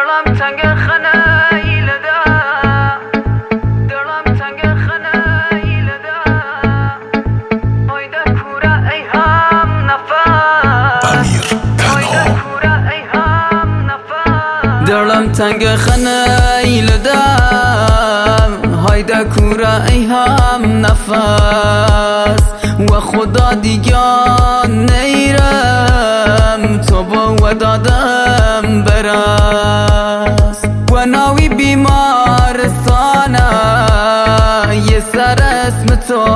دلم تنگ خنیل دا دلم تنگ خنیل دا هایده کورا ای هم نفس هایده کورا ای هم نفس دلم تنگ خنیل دا هایده کورا ای هم نفس و خدا دیگر نیرم تو با ودادم برس و ناوی بیمارستانه یه سر اسم تو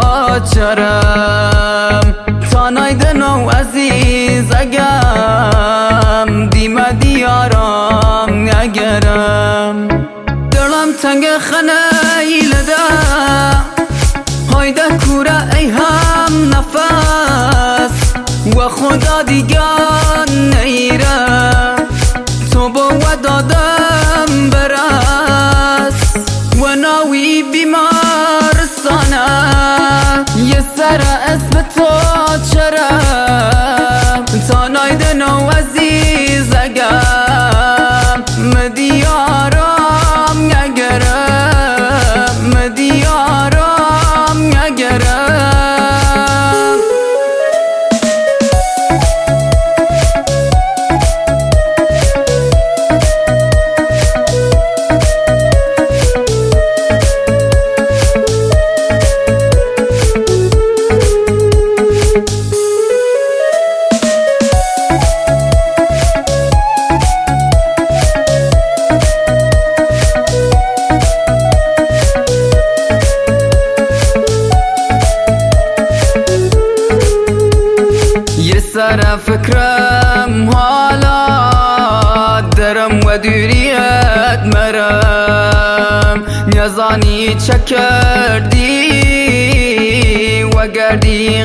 چرم تا نایدن و عزیز اگم دیمه دیارم نگرم دلم تنگ خنیل دا هایده کورا ای هم نفس و خدا دیگر نیره تو با ودادم برس و ناوی بیمارستانه یه سر اسم تو چرم تا نایدن و عزیز اگم مدیارم نگرم مدیارم نگرم سر فکرم حالا درم و دوریت مرم نزانی چه کردی و گردی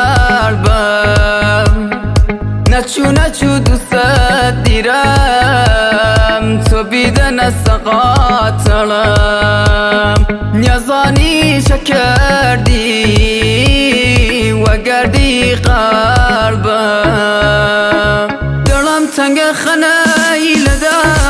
قلبم نچو دوست دیرم تو بیدن استقاتلم نزانی چه کردی و گردی قلبم دلم تنگ خنیل دا